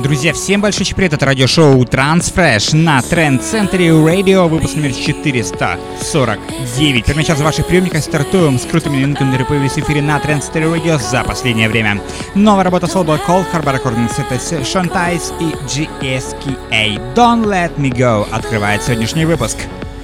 Друзья, всем большой привет, это радиошоу Transfresh на Trend Center Radio, выпуск номер 449. Прямо сейчас в ваших приемниках стартуем с крутыми новинками, которые появились в эфире на Trend Center Radio за последнее время. Новая работа с лейбла Cold Harbor Recordings, это Shontais и GSKA. Don't Let Me Go открывает сегодняшний выпуск.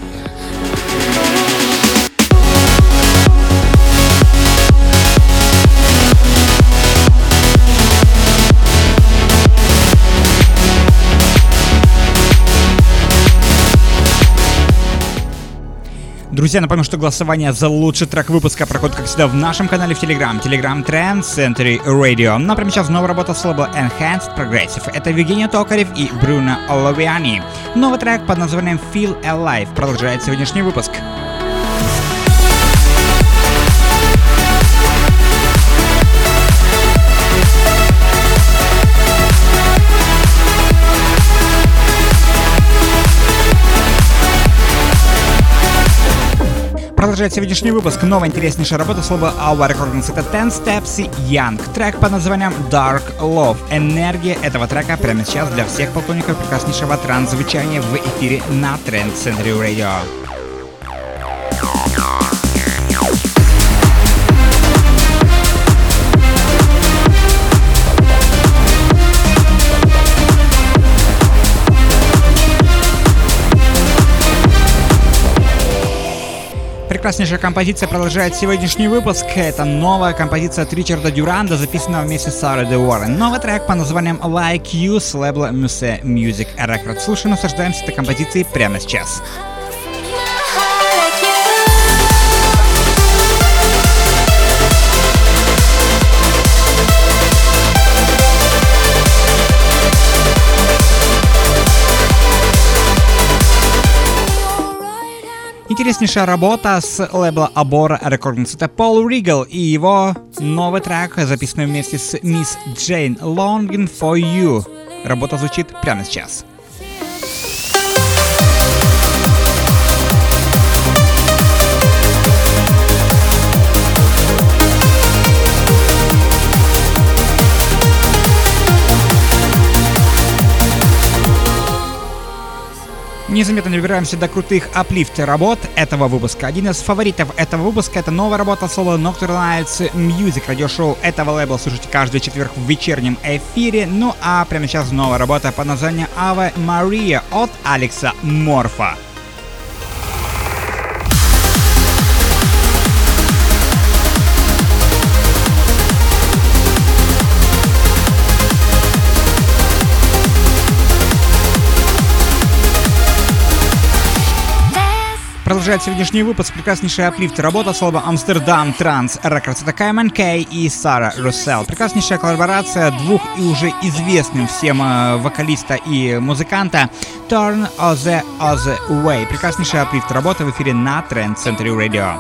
Друзья, напомню, что голосование за лучший трек выпуска проходит, как всегда, в нашем канале в Telegram Trend Center Radio. Но прямо сейчас новая работа с лейбла Enhanced Progressive. Это Евгений Токарев и Бруно Оловиани. Новый трек под названием Feel Alive продолжает сегодняшний выпуск. Продолжает сегодняшний выпуск новая интереснейшая работа с лейбла Our Recordings. Это Ten Steps и Young. Трек под названием Dark Love. Энергия этого трека прямо сейчас для всех поклонников прекраснейшего транс-звучания в эфире на Trend Center Radio. Прекраснейшая композиция продолжает сегодняшний выпуск. Это новая композиция от Ричарда Дюранда, записанная вместе с Сарой Де Уоррен. Новый трек по названием Like You с лейбла Muse Music Records. Слушаем, наслаждаемся этой композицией прямо сейчас. Интереснейшая работа с лейбла Abora Recordings. Это Пол Ригал и его новый трек, записанный вместе с Miss Jane Longing for You. Работа звучит прямо сейчас. Незаметно добираемся до крутых аплифт работ этого выпуска. Один из фаворитов этого выпуска — это новая работа соло Nocturnal Nights Music. Радиошоу этого лейбла слушайте каждый четверг в вечернем эфире. Ну а прямо сейчас новая работа под названием Ave Maria от Алекса Морфа. Продолжает сегодняшний выпуск прекраснейший аплифт. Работа с лейбла Amsterdam Trance Records. Это Кайман Кей и Сара Руссell. Прекраснейшая коллаборация двух и уже известным всем вокалиста и музыканта Turn the Other Way. Прекраснейший аплифт. Работа в эфире на Trend Center Radio.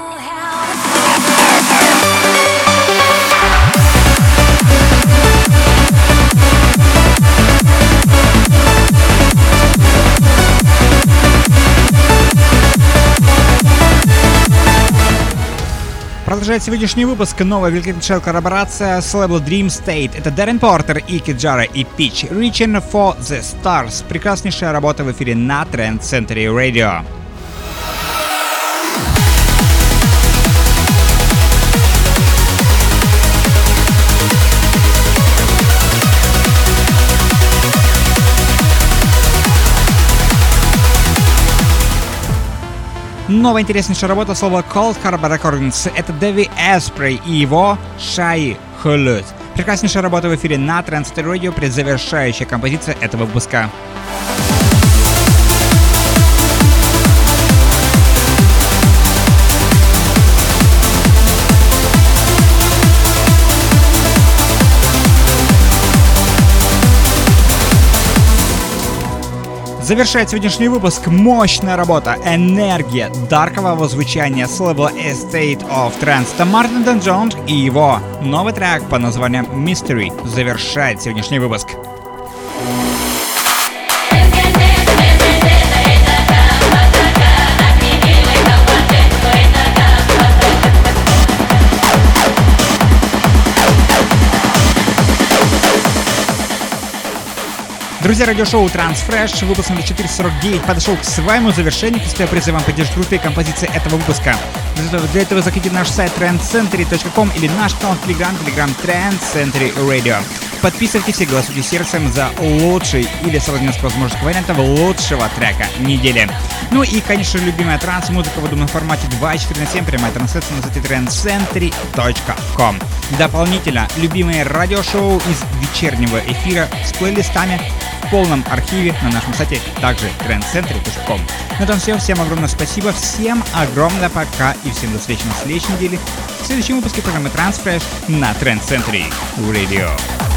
Продолжает сегодняшний выпуск новая великолепнейшая коллаборация с лейбла Dream State. Это Дэрен Портер и Киджара и Пич. Reaching for the Stars. Прекраснейшая работа в эфире на Trend Center Radio. Новая интереснейшая работа слова Cold Harbor Recordings. Это Дэви Эспрей и его Шай Хулют. Прекраснейшая работа в эфире на Trend Center Radio, предзавершающая композиция этого выпуска. Завершает сегодняшний выпуск мощная работа, энергия даркового звучания с лейбла Estate of Trance. Это Мартин Дэн Джонс и его новый трек под названием Mystery завершает сегодняшний выпуск. Друзья, радиошоу Transfresh, выпуск номер 449 подошел к своему завершению. Если я призываю вам поддержать крутые композиции этого выпуска. Для этого заходите на наш сайт trendcentury.com или наш канал в Telegram Trend Century Radio. Подписывайтесь и голосуйте сердцем за лучший или, с возможных вариантов, лучшего трека недели. Ну и, конечно, любимая транс-музыка в удобном формате 24/7, прямая трансляция на сайте trendcentury.com. Дополнительно, любимые радиошоу из вечернего эфира с плейлистами в полном архиве на нашем сайте, также trendcentury.com. На этом все. Всем огромное спасибо, всем огромное пока и всем до встречи на следующей неделе в следующем выпуске программы Transfresh на Trend Century Radio.